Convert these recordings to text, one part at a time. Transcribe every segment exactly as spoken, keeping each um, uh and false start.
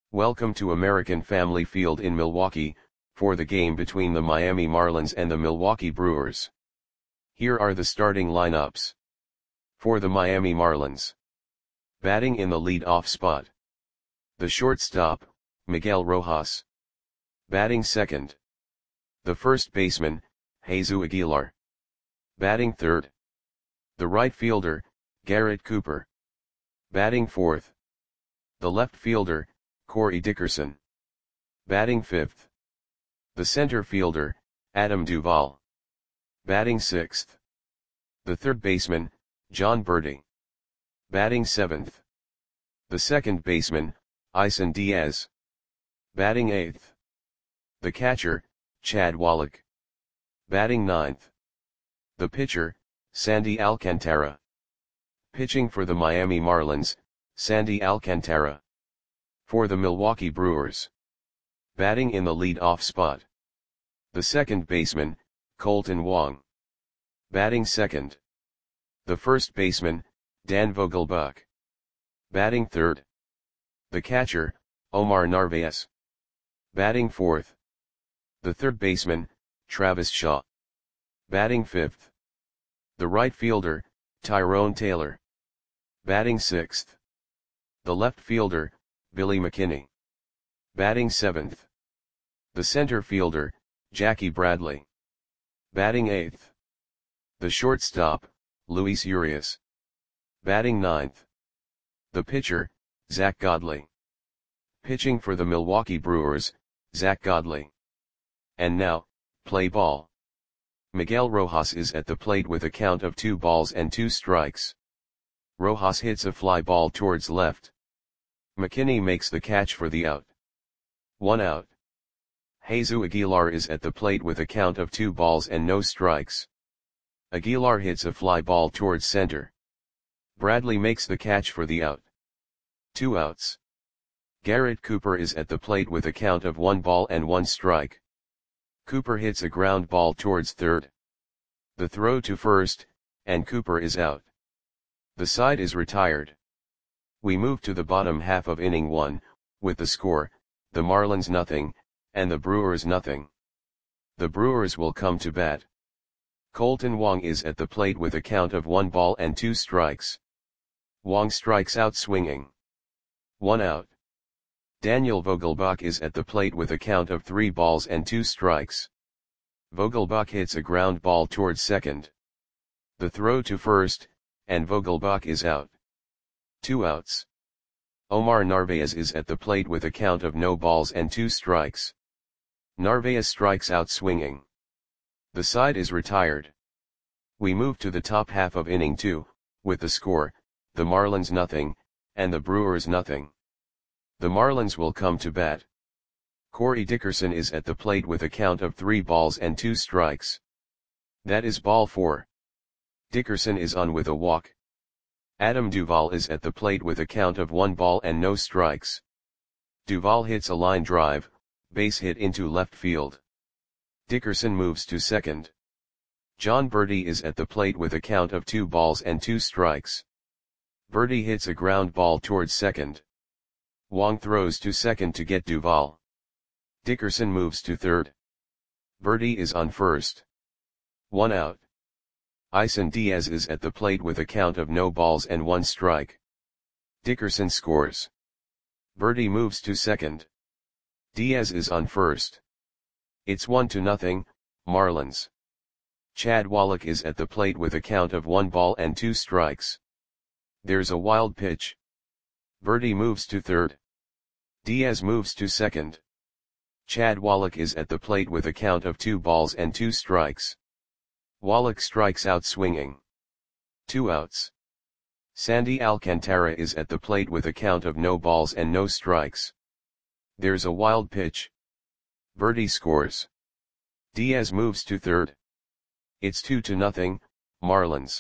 Welcome to American Family Field in Milwaukee, for the game between the Miami Marlins and the Milwaukee Brewers. Here are the starting lineups. For the Miami Marlins. Batting in the lead-off spot. The shortstop, Miguel Rojas. Batting second. The first baseman, Jesus Aguilar. Batting third. The right fielder, Garrett Cooper. Batting fourth. The left fielder, Corey Dickerson. Batting fifth. The center fielder, Adam Duvall. Batting sixth. The third baseman, Jon Berti. Batting seventh. The second baseman, Isan Diaz. Batting eighth. The catcher, Chad Wallach. Batting ninth. The pitcher, Sandy Alcantara. Pitching for the Miami Marlins, Sandy Alcantara. For the Milwaukee Brewers. Batting in the lead-off spot. The second baseman, Kolten Wong. Batting second. The first baseman, Dan Vogelbach. Batting third. The catcher, Omar Narvaez. Batting fourth. The third baseman, Travis Shaw. Batting fifth. The right fielder, Tyrone Taylor. Batting sixth. The left fielder, Billy McKinney. Batting seventh. The center fielder, Jackie Bradley. Batting eighth. The shortstop, Luis Urias. Batting ninth. The pitcher, Zack Godley. Pitching for the Milwaukee Brewers, Zack Godley. And now, play ball. Miguel Rojas is at the plate with a count of two balls and two strikes. Rojas hits a fly ball towards left. McKinney makes the catch for the out. One out. Jesus Aguilar is at the plate with a count of two balls and no strikes. Aguilar hits a fly ball towards center. Bradley makes the catch for the out. Two outs. Garrett Cooper is at the plate with a count of one ball and one strike. Cooper hits a ground ball towards third. The throw to first, and Cooper is out. The side is retired. We move to the bottom half of inning one, with the score, the Marlins nothing, and the Brewers nothing. The Brewers will come to bat. Kolten Wong is at the plate with a count of one ball and two strikes. Wong strikes out swinging. One out. Daniel Vogelbach is at the plate with a count of three balls and two strikes. Vogelbach hits a ground ball towards second. The throw to first, and Vogelbach is out. Two outs. Omar Narvaez is at the plate with a count of no balls and two strikes. Narvaez strikes out swinging. The side is retired. We move to the top half of inning two, with the score, the Marlins nothing, and the Brewers nothing. The Marlins will come to bat. Corey Dickerson is at the plate with a count of three balls and two strikes. That is ball four. Dickerson is on with a walk. Adam Duvall is at the plate with a count of one ball and no strikes. Duvall hits a line drive, base hit into left field. Dickerson moves to second. Jon Berti is at the plate with a count of two balls and two strikes. Berti hits a ground ball towards second. Wong throws to second to get Duvall. Dickerson moves to third. Berti is on first. One out. Isan Diaz is at the plate with a count of no balls and one strike. Dickerson scores. Berti moves to second. Diaz is on first. It's one to nothing, Marlins. Chad Wallach is at the plate with a count of one ball and two strikes. There's a wild pitch. Berti moves to third. Diaz moves to second. Chad Wallach is at the plate with a count of two balls and two strikes. Wallach strikes out swinging. Two outs. Sandy Alcantara is at the plate with a count of no balls and no strikes. There's a wild pitch. Berti scores. Diaz moves to third. It's two to nothing, Marlins.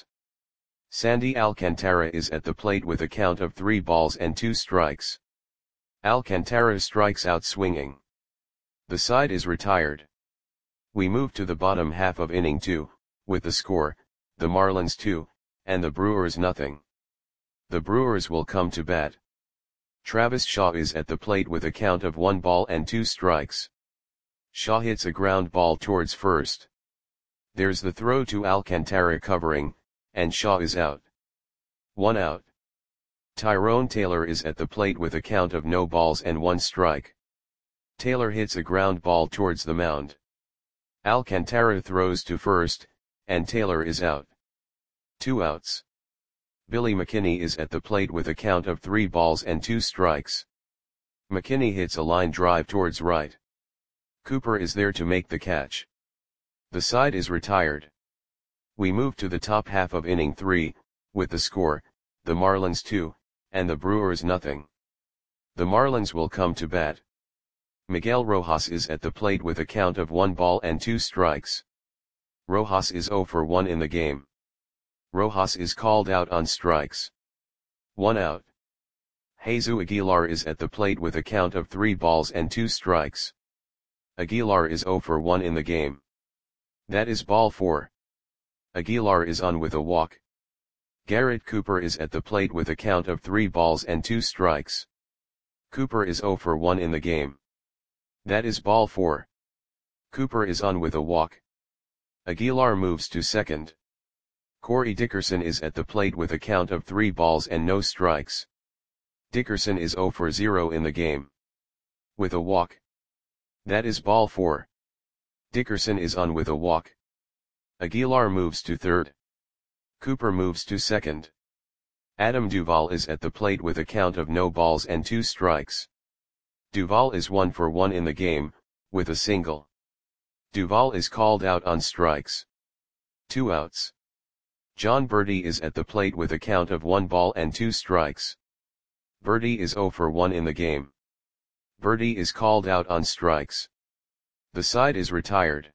Sandy Alcantara is at the plate with a count of three balls and two strikes. Alcantara strikes out swinging. The side is retired. We move to the bottom half of inning two, with the score, the Marlins two, and the Brewers nothing. The Brewers will come to bat. Travis Shaw is at the plate with a count of one ball and two strikes. Shaw hits a ground ball towards first. There's the throw to Alcantara covering, and Shaw is out. One out. Tyrone Taylor is at the plate with a count of no balls and one strike. Taylor hits a ground ball towards the mound. Alcantara throws to first, and Taylor is out. Two outs. Billy McKinney is at the plate with a count of three balls and two strikes. McKinney hits a line drive towards right. Cooper is there to make the catch. The side is retired. We move to the top half of inning three, with the score, the Marlins two, and the Brewers nothing. The Marlins will come to bat. Miguel Rojas is at the plate with a count of one ball and two strikes. Rojas is zero for one in the game. Rojas is called out on strikes. One out. Jesus Aguilar is at the plate with a count of three balls and two strikes. Aguilar is zero for one in the game. That is ball four. Aguilar is on with a walk. Garrett Cooper is at the plate with a count of three balls and two strikes. Cooper is zero for one in the game. That is ball four. Cooper is on with a walk. Aguilar moves to second. Corey Dickerson is at the plate with a count of three balls and no strikes. Dickerson is zero for zero in the game. With a walk. That is ball four. Dickerson is on with a walk. Aguilar moves to third. Cooper moves to second. Adam Duvall is at the plate with a count of no balls and two strikes. Duvall is one for one in the game, with a single. Duvall is called out on strikes. Two outs. John Birdie is at the plate with a count of one ball and two strikes. Birdie is zero for one in the game. Birdie is called out on strikes. The side is retired.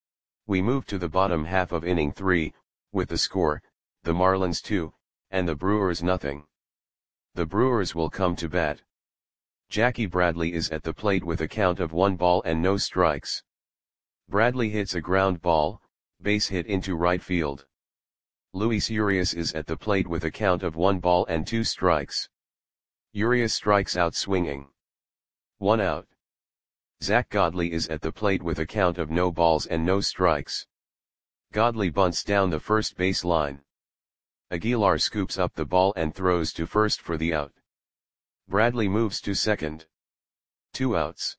We move to the bottom half of inning three, with the score, the Marlins two, and the Brewers nothing. The Brewers will come to bat. Jackie Bradley is at the plate with a count of one ball and no strikes. Bradley hits a ground ball, base hit into right field. Luis Urias is at the plate with a count of one ball and two strikes. Urias strikes out swinging. One out. Zach Godley is at the plate with a count of no balls and no strikes. Godley bunts down the first base line. Aguilar scoops up the ball and throws to first for the out. Bradley moves to second. Two outs.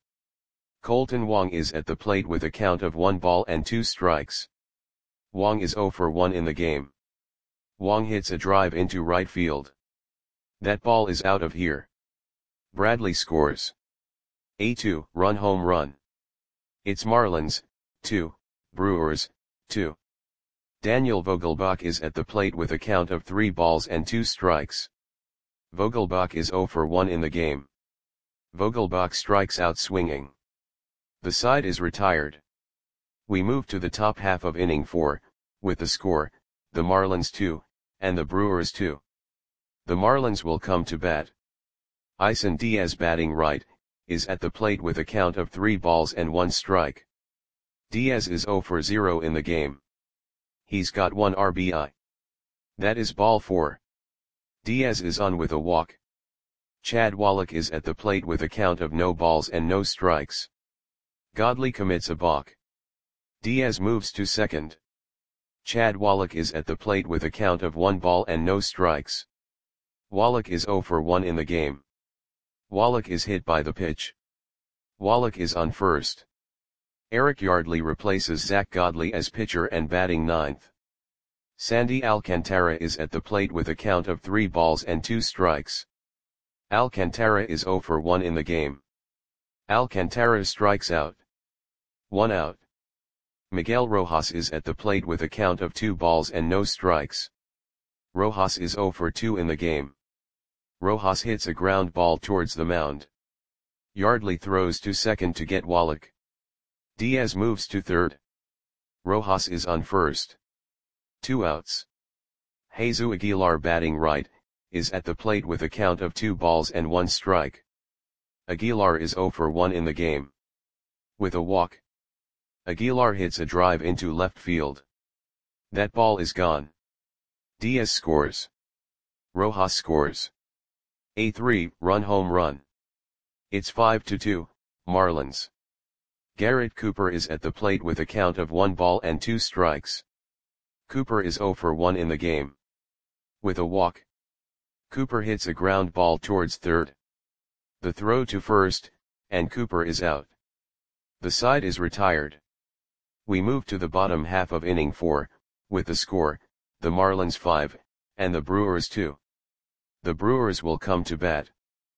Colton Wong is at the plate with a count of one ball and two strikes. Wong is zero for one in the game. Wong hits a drive into right field. That ball is out of here. Bradley scores. A two run home run. It's Marlins, two, Brewers, two. Daniel Vogelbach is at the plate with a count of three balls and two strikes. Vogelbach is zero for one in the game. Vogelbach strikes out swinging. The side is retired. We move to the top half of inning four, with the score, the Marlins two, and the Brewers two. The Marlins will come to bat. Isan Diaz batting right, is at the plate with a count of three balls and one strike. Diaz is zero for zero in the game. He's got one R B I. That is ball four. Diaz is on with a walk. Chad Wallach is at the plate with a count of no balls and no strikes. Godley commits a balk. Diaz moves to second. Chad Wallach is at the plate with a count of one ball and no strikes. Wallach is zero for one in the game. Wallach is hit by the pitch. Wallach is on first. Eric Yardley replaces Zach Godley as pitcher and batting ninth. Sandy Alcantara is at the plate with a count of three balls and two strikes. Alcantara is zero for one in the game. Alcantara strikes out. One out. Miguel Rojas is at the plate with a count of two balls and no strikes. Rojas is zero for two in the game. Rojas hits a ground ball towards the mound. Yardley throws to second to get Wallach. Diaz moves to third. Rojas is on first. Two outs. Jesus Aguilar batting right, is at the plate with a count of two balls and one strike. Aguilar is zero for one in the game. With a walk. Aguilar hits a drive into left field. That ball is gone. Diaz scores. Rojas scores. A three run home run. It's five to two, Marlins. Garrett Cooper is at the plate with a count of one ball and two strikes. Cooper is zero for one in the game. With a walk, Cooper hits a ground ball towards third. The throw to first, and Cooper is out. The side is retired. We move to the bottom half of inning four, with the score, the Marlins five, and the Brewers two. The Brewers will come to bat.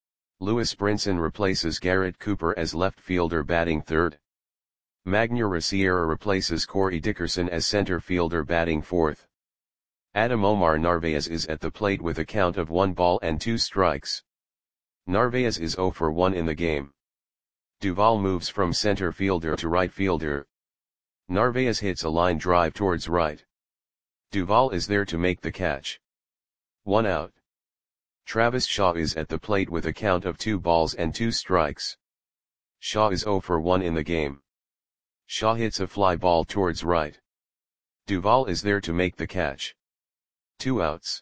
Lewis Brinson replaces Garrett Cooper as left fielder batting third. Magneuris Sierra replaces Corey Dickerson as center fielder batting fourth. Adam Omar Narvaez is at the plate with a count of one ball and two strikes. Narvaez is zero for one in the game. Duvall moves from center fielder to right fielder. Narvaez hits a line drive towards right. Duvall is there to make the catch. One out. Travis Shaw is at the plate with a count of two balls and two strikes. Shaw is zero for one in the game. Shaw hits a fly ball towards right. Duvall is there to make the catch. Two outs.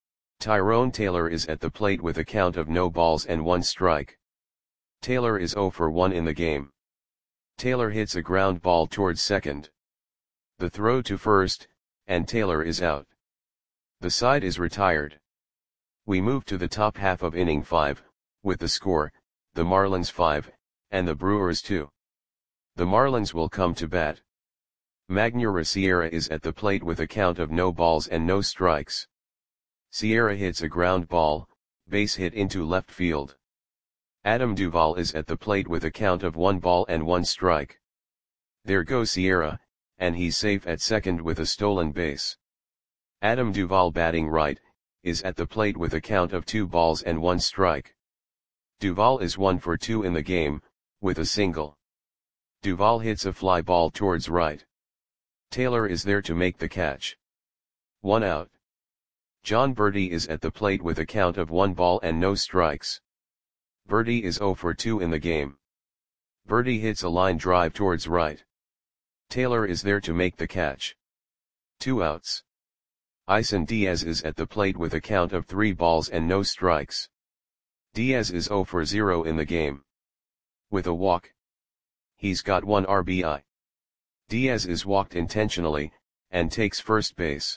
Tyrone Taylor is at the plate with a count of no balls and one strike. Taylor is zero for one in the game. Taylor hits a ground ball towards second. The throw to first, and Taylor is out. The side is retired. We move to the top half of inning five, with the score, the Marlins five, and the Brewers two. The Marlins will come to bat. Magneuris Sierra is at the plate with a count of no balls and no strikes. Sierra hits a ground ball, base hit into left field. Adam Duvall is at the plate with a count of one ball and one strike. There goes Sierra, and he's safe at second with a stolen base. Adam Duvall batting right, is at the plate with a count of two balls and one strike. Duvall is one for two in the game, with a single. Duvall hits a fly ball towards right. Taylor is there to make the catch. One out. John Berti is at the plate with a count of one ball and no strikes. Berti is zero for two in the game. Berti hits a line drive towards right. Taylor is there to make the catch. Two outs. Isan Diaz is at the plate with a count of three balls and no strikes. Diaz is zero for zero in the game. With a walk, he's got one R B I. Diaz is walked intentionally, and takes first base.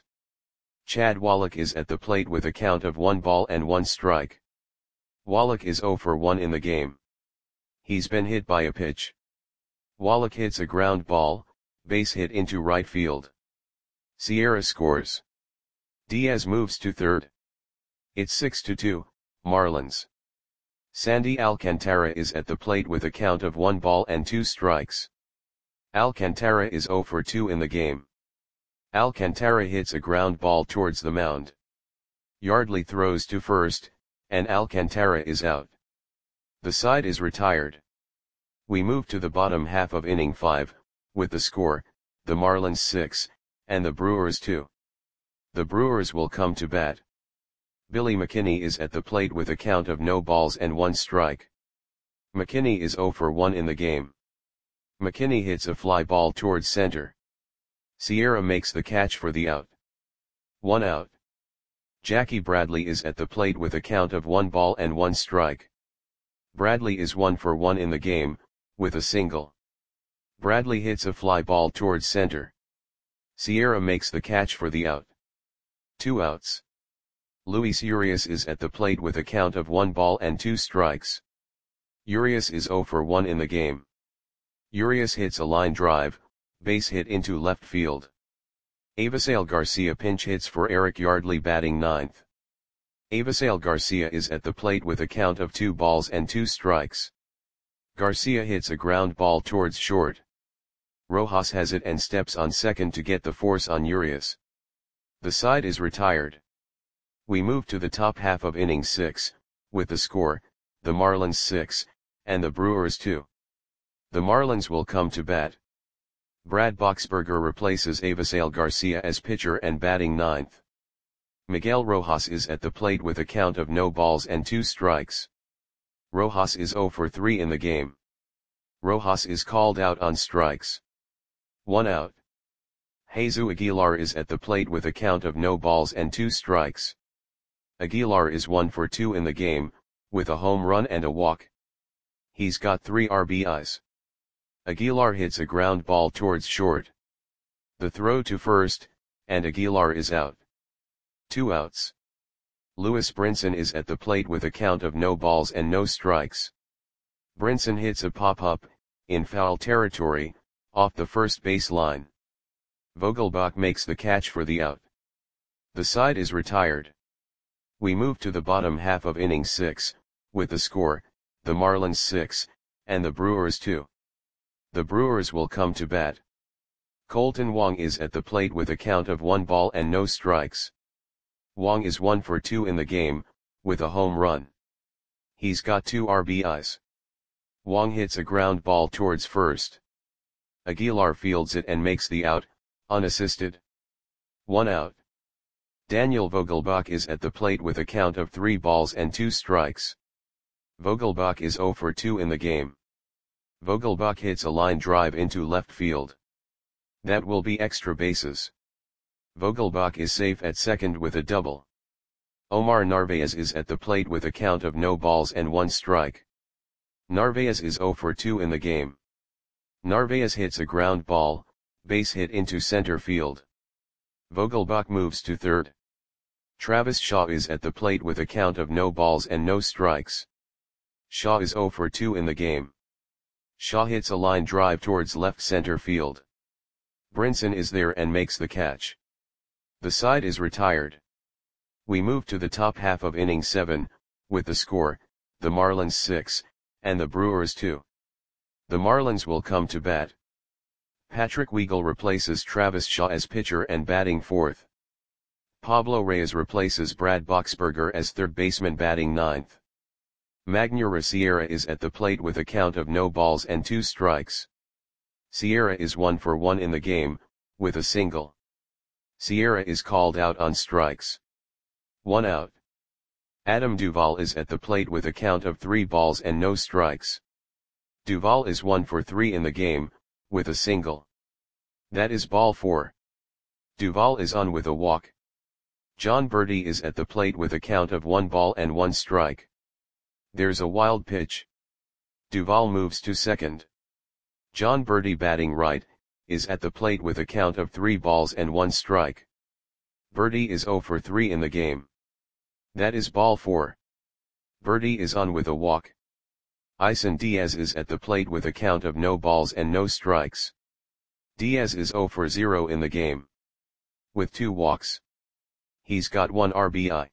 Chad Wallach is at the plate with a count of one ball and one strike. Wallach is zero for one in the game. He's been hit by a pitch. Wallach hits a ground ball, base hit into right field. Sierra scores. Diaz moves to third. It's six to two, Marlins. Sandy Alcantara is at the plate with a count of one ball and two strikes. Alcantara is zero for two in the game. Alcantara hits a ground ball towards the mound. Yardley throws to first, and Alcantara is out. The side is retired. We move to the bottom half of inning five, with the score, the Marlins six, and the Brewers two. The Brewers will come to bat. Billy McKinney is at the plate with a count of no balls and one strike. McKinney is zero for one in the game. McKinney hits a fly ball towards center. Sierra makes the catch for the out. One out. Jackie Bradley is at the plate with a count of one ball and one strike. Bradley is one for one in the game, with a single. Bradley hits a fly ball towards center. Sierra makes the catch for the out. Two outs. Luis Urias is at the plate with a count of one ball and two strikes. Urias is zero for one in the game. Urias hits a line drive, base hit into left field. Avisail Garcia pinch hits for Eric Yardley batting ninth. Avisail Garcia is at the plate with a count of two balls and two strikes. Garcia hits a ground ball towards short. Rojas has it and steps on second to get the force on Urias. The side is retired. We move to the top half of inning six, with the score, the Marlins six, and the Brewers two. The Marlins will come to bat. Brad Boxberger replaces Avisail Garcia as pitcher and batting ninth. Miguel Rojas is at the plate with a count of no balls and two strikes. Rojas is zero for three in the game. Rojas is called out on strikes. One out. Jesus Aguilar is at the plate with a count of no balls and two strikes. Aguilar is one for two in the game, with a home run and a walk. He's got three R B Is. Aguilar hits a ground ball towards short. The throw to first, and Aguilar is out. Two outs. Lewis Brinson is at the plate with a count of no balls and no strikes. Brinson hits a pop-up, in foul territory, off the first base line. Vogelbach makes the catch for the out. The side is retired. We move to the bottom half of inning six, with the score, the Marlins six, and the Brewers two. The Brewers will come to bat. Colton Wong is at the plate with a count of one ball and no strikes. Wong is one for two in the game, with a home run. He's got two R B Is. Wong hits a ground ball towards first. Aguilar fields it and makes the out, unassisted. One out. Daniel Vogelbach is at the plate with a count of three balls and two strikes. Vogelbach is zero for two in the game. Vogelbach hits a line drive into left field. That will be extra bases. Vogelbach is safe at second with a double. Omar Narvaez is at the plate with a count of no balls and one strike. Narvaez is zero for two in the game. Narvaez hits a ground ball, base hit into center field. Vogelbach moves to third. Travis Shaw is at the plate with a count of no balls and no strikes. Shaw is zero for two in the game. Shaw hits a line drive towards left center field. Brinson is there and makes the catch. The side is retired. We move to the top half of inning seven, with the score, the Marlins six, and the Brewers two. The Marlins will come to bat. Patrick Weigel replaces Travis Shaw as pitcher and batting fourth. Pablo Reyes replaces Brad Boxberger as third baseman batting ninth. Magneuris Sierra is at the plate with a count of no balls and two strikes. Sierra is one for one in the game, with a single. Sierra is called out on strikes. One out. Adam Duvall is at the plate with a count of three balls and no strikes. Duvall is one for three in the game, with a single. That is ball four. Duvall is on with a walk. John Berti is at the plate with a count of one ball and one strike. There's a wild pitch. Duvall moves to second. John Berti, batting right, is at the plate with a count of three balls and one strike. Berti is zero for three in the game. That is ball four. Berti is on with a walk. Isan Diaz is at the plate with a count of no balls and no strikes. Diaz is zero for zero in the game. With two walks. He's got one R B I.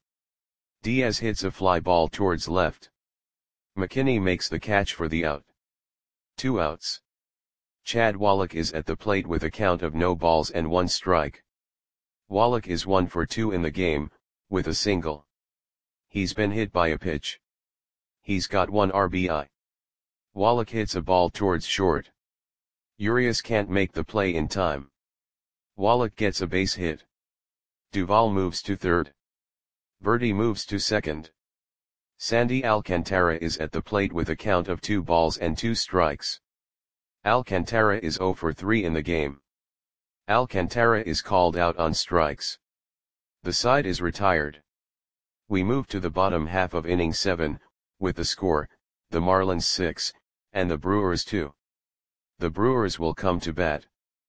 Diaz hits a fly ball towards left. McKinney makes the catch for the out. Two outs. Chad Wallach is at the plate with a count of no balls and one strike. Wallach is one for two in the game, with a single. He's been hit by a pitch. He's got one R B I. Wallach hits a ball towards short. Urias can't make the play in time. Wallach gets a base hit. Duvall moves to third. Berti moves to second. Sandy Alcantara is at the plate with a count of two balls and two strikes. Alcantara is zero for three in the game. Alcantara is called out on strikes. The side is retired. We move to the bottom half of inning seven, with the score, the Marlins six, and the Brewers two. The Brewers will come to bat.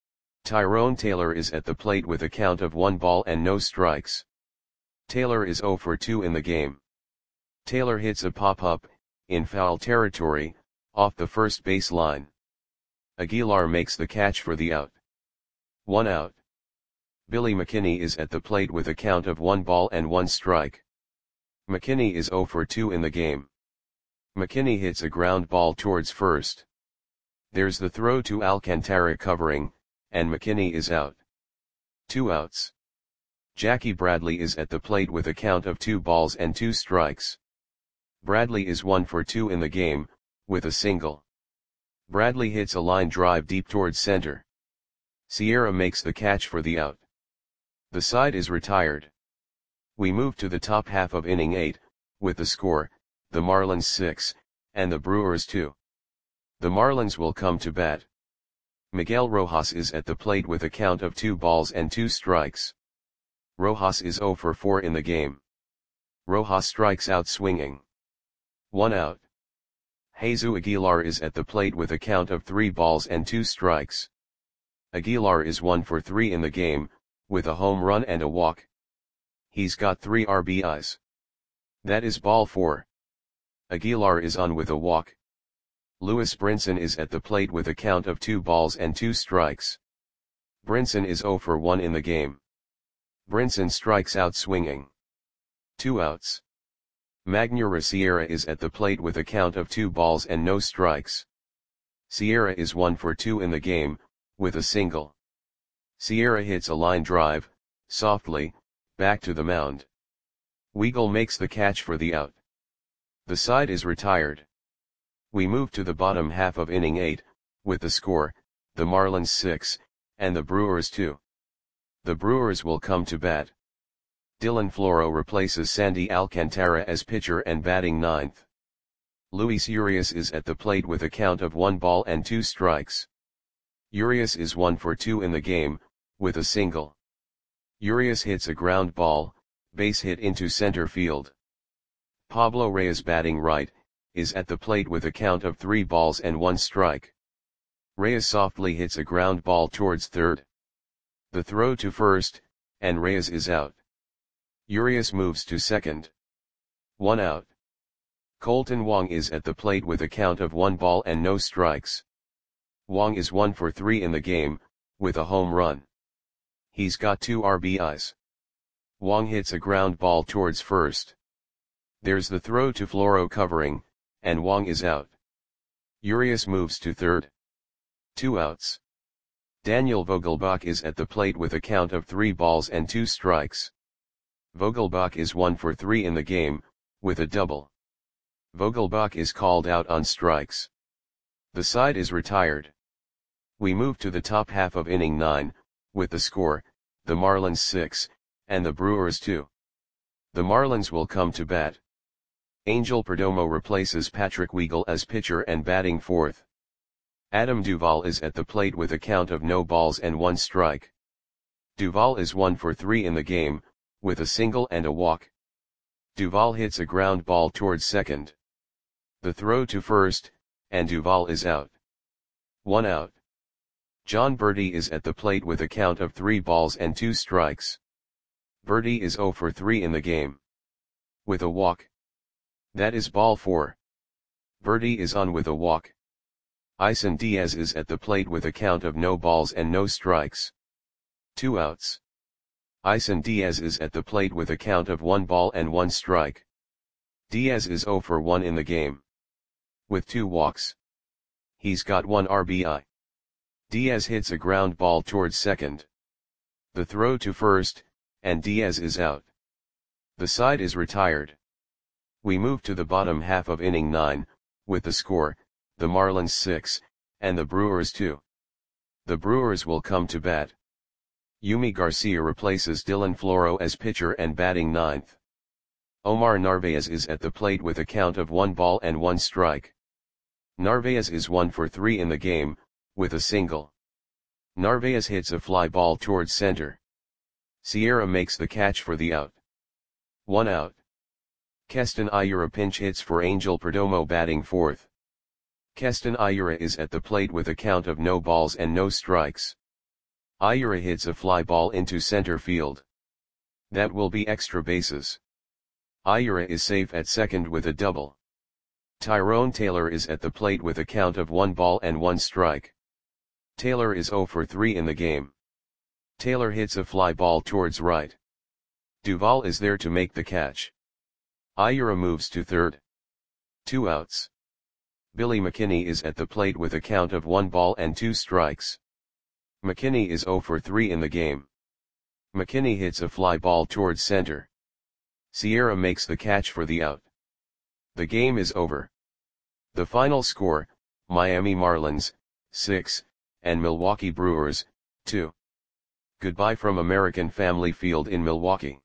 Tyrone Taylor is at the plate with a count of one ball and no strikes. Taylor is zero for two in the game. Taylor hits a pop-up, in foul territory, off the first base line. Aguilar makes the catch for the out. One out. Billy McKinney is at the plate with a count of one ball and one strike. McKinney is zero for two in the game. McKinney hits a ground ball towards first. There's the throw to Alcantara covering, and McKinney is out. Two outs. Jackie Bradley is at the plate with a count of two balls and two strikes. Bradley is one for two in the game, with a single. Bradley hits a line drive deep towards center. Sierra makes the catch for the out. The side is retired. We move to the top half of inning eight, with the score, the Marlins six, and the Brewers two. The Marlins will come to bat. Miguel Rojas is at the plate with a count of two balls and two strikes. Rojas is zero for four in the game. Rojas strikes out swinging. One out. Jesus Aguilar is at the plate with a count of three balls and two strikes. Aguilar is one for three in the game, with a home run and a walk. He's got three R B Is. That is ball four. Aguilar is on with a walk. Lewis Brinson is at the plate with a count of two balls and two strikes. Brinson is zero for one in the game. Brinson strikes out swinging. Two outs. Magneuris Sierra is at the plate with a count of two balls and no strikes. Sierra is one for two in the game, with a single. Sierra hits a line drive, softly, back to the mound. Weigel makes the catch for the out. The side is retired. We move to the bottom half of inning eight, with the score, the Marlins six, and the Brewers two. The Brewers will come to bat. Dylan Floro replaces Sandy Alcantara as pitcher and batting ninth. Luis Urias is at the plate with a count of one ball and two strikes. Urias is one for two in the game, with a single. Urias hits a ground ball, base hit into center field. Pablo Reyes, batting right, is at the plate with a count of three balls and one strike. Reyes softly hits a ground ball towards third. The throw to first, and Reyes is out. Urias moves to second. One out. Colton Wong is at the plate with a count of one ball and no strikes. Wong is one for three in the game, with a home run. He's got two R B Is. Wong hits a ground ball towards first. There's the throw to Floro covering, and Wong is out. Urias moves to third. Two outs. Daniel Vogelbach is at the plate with a count of three balls and two strikes. Vogelbach is one for three in the game, with a double. Vogelbach is called out on strikes. The side is retired. We move to the top half of inning nine, with the score, the Marlins six, and the Brewers two. The Marlins will come to bat. Angel Perdomo replaces Patrick Weigel as pitcher and batting fourth. Adam Duvall is at the plate with a count of no balls and one strike. Duvall is one for three in the game, with a single and a walk. Duvall hits a ground ball towards second. The throw to first, and Duvall is out. One out. John Berti is at the plate with a count of three balls and two strikes. Berti is zero for three in the game. With a walk. That is ball four. Berti is on with a walk. Isan Diaz is at the plate with a count of no balls and no strikes. Two outs. Isan Diaz is at the plate with a count of one ball and one strike. Diaz is zero for one in the game. With two walks. He's got one R B I. Diaz hits a ground ball towards second. The throw to first, and Diaz is out. The side is retired. We move to the bottom half of inning nine, with the score, the Marlins six, and the Brewers two. The Brewers will come to bat. Yumi Garcia replaces Dylan Floro as pitcher and batting ninth. Omar Narvaez is at the plate with a count of one ball and one strike. Narvaez is one for three in the game, with a single. Narvaez hits a fly ball towards center. Sierra makes the catch for the out. One out. Keston Hiura pinch hits for Angel Perdomo batting fourth. Keston Hiura is at the plate with a count of no balls and no strikes. Hiura hits a fly ball into center field. That will be extra bases. Hiura is safe at second with a double. Tyrone Taylor is at the plate with a count of one ball and one strike. Taylor is zero for three in the game. Taylor hits a fly ball towards right. Duvall is there to make the catch. Hiura moves to third. Two outs. Billy McKinney is at the plate with a count of one ball and two strikes. McKinney is zero for three in the game. McKinney hits a fly ball towards center. Sierra makes the catch for the out. The game is over. The final score, Miami Marlins, six, and Milwaukee Brewers, two. Goodbye from American Family Field in Milwaukee.